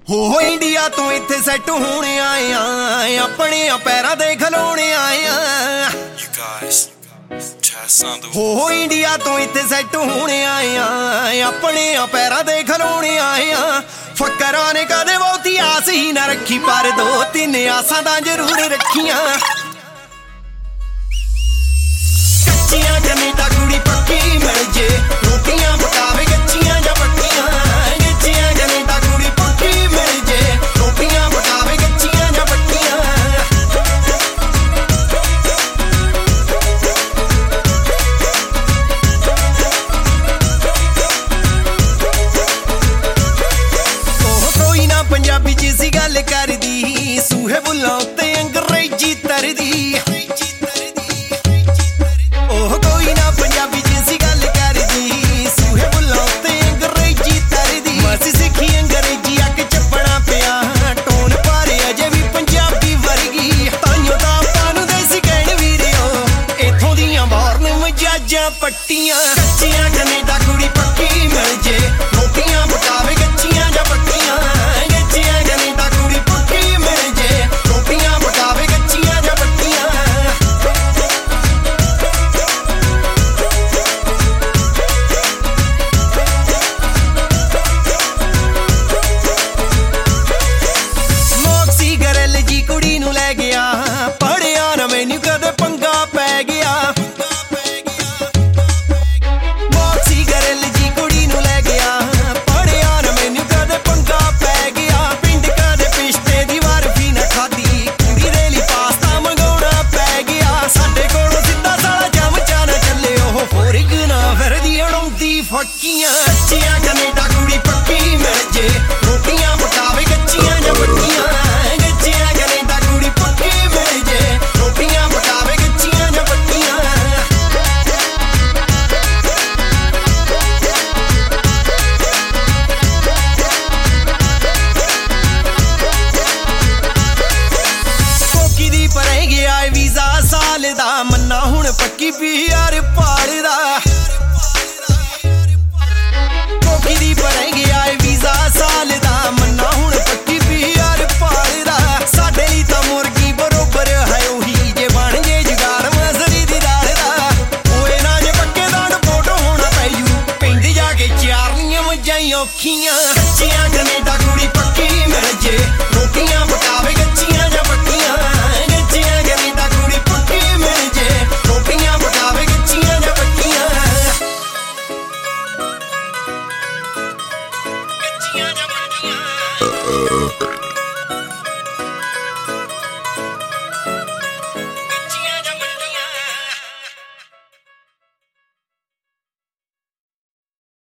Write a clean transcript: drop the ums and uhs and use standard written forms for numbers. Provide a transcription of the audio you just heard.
ਹੋ ਇੰਡੀਆ ਤੋਂ ਇੱਥੇ ਸੈੱਟ ਹੋਣੇ ਆਏ ਆ, ਆਪਣੇ ਪੈਰਾਂ ਦੇ ਖਲੋਣੇ ਆਏ ਆ। ਹੋ ਇੰਡੀਆ ਤੋਂ ਇੱਥੇ ਸੈੱਟ ਹੋਣੇ ਆਏ ਆ, ਆਪਣੇ ਪੈਰਾਂ ਦੇ ਖਲੋਣੇ ਆਏ ਆ। ਫਕਰਾਂ ਨੇ ਕਦੇ ਬਹੁਤੀ ਆਸ ਹੀ ਨਾ ਰੱਖੀ, ਪਰ ਦੋ ਤਿੰਨ ਆਸਾਂ ਤਾਂ ਜ਼ਰੂਰ ਰੱਖੀਆਂ। ਕੱਚੀਆਂ ਕੈਨੇਡਾ ਕੁੜੀ ਪੱਕੀ ਮਿਲ ਜੇ, ਰੋਟੀਆਂ ਪਕਾਵੇ ਕੱਚੀਆਂ ਜਾਂ ਪੱਕੀਆਂ। ਕੱਚੀਆਂ ਕੈਨੇਡਾ ਕੁੜੀ ਪੱਕੀ ਮਿਲ ਜੇ, ਰੋਟੀਆਂ ਪਕਾਵੇ ਕੱਚੀਆਂ ਜਾਂ ਪੱਕੀਆਂ। ਉਹ ਕੋਈ ਨਾ ਪੰਜਾਬੀ ਚ ਸੀ ਗੱਲ ਕਰਦੀ, ਸੂਹੇ ਬੁੱਲਾਂ ਉੱਤੇ ਅੰਗਰੇਜ਼ੀ ਤਰਦੀ। ਪੱਟੀਆਂ ਕੱਚੀਆਂ ਕੈਨੇਡਾ ਕੁੜੀ ਪੱਕੀ ਮਿਲ ਜੇ, ਰੋਟੀਆਂ ਪਕਾਵੇ ਕੱਚੀਆਂ ਜਾਂ ਪੱਕੀਆਂ। ਕੱਚੀਆਂ ਕੈਨੇਡਾ ਕੁੜੀ ਪੱਕੀ ਮਿਲ ਜੇ, ਰੋਟੀਆਂ ਪਕਾਵੇ ਕੱਚੀਆਂ ਜਾਂ ਪੱਕੀਆਂ। ਮੌਕਸੀ ਗਰਲ ਜੀ ਕੁੜੀ ਨੂੰ ਲੈ ਗਿਆ, ਪੜਿਆ ਨਾ ਮੈਨੂੰ ਕਦੇ ਪੰਗਾ ਪੈ ਗਿਆ। ਫੱਕੀਆਂ ਕੱਚੀਆਂ ਕੈਨੇਡਾ ਕੁੜੀ ਪੱਕੀ ਮਿਲ ਜੇ, ਰੋਟੀਆਂ ਪਕਾਵੇ ਕੱਚੀਆਂ ਜਾਂ ਪੱਕੀਆਂ। ਕੱਚੀਆਂ ਕੈਨੇਡਾ ਕੁੜੀ ਪੱਕੀ ਮਿਲ ਜੇ, ਰੋਟੀਆਂ ਪਕਾਵੇ ਕੱਚੀਆਂ ਜਾਂ ਪੱਕੀਆਂ। ਕੋਕੀ ਦੀ ਪਰੇ ਗਿਆ ਵੀਜ਼ਾ ਸਾਲ ਦਾ, ਮੰਨਾ ਹੁਣ ਪੱਕੀ PR ਪਾੜਦਾ। ਦੀ ਪਰੇ ਗਿਆ ਵੀਜ਼ਾ ਸਾਲ ਦਾ, ਮੰਨਾ ਹੁਣ ਪੱਕੀ PR ਪਾਲਦਾ। ਸਾਡੇ ਲਈ ਤਾਂ ਮੁਰਗੀ ਬਰੋਬਰ ਹੈ ਉਹੀ, ਜੇ ਬਣ ਜੇ ਜੁਗਾੜ ਮਸਰੀ ਦੀ ਦਾਲ ਦਾ। ਹੋਏ ਨਾ ਜੇ ਪੱਕੇ ਦਾਣ ਫੋਟੋ ਹੋਣਾ ਪੈ ਜੂ, ਪਿੰਡ ਜਾ ਕੇ ਚਾਰਨੀਆਂ ਮੱਝਾਂ ਔਖੀਆਂ। ਕੱਚੀਆਂ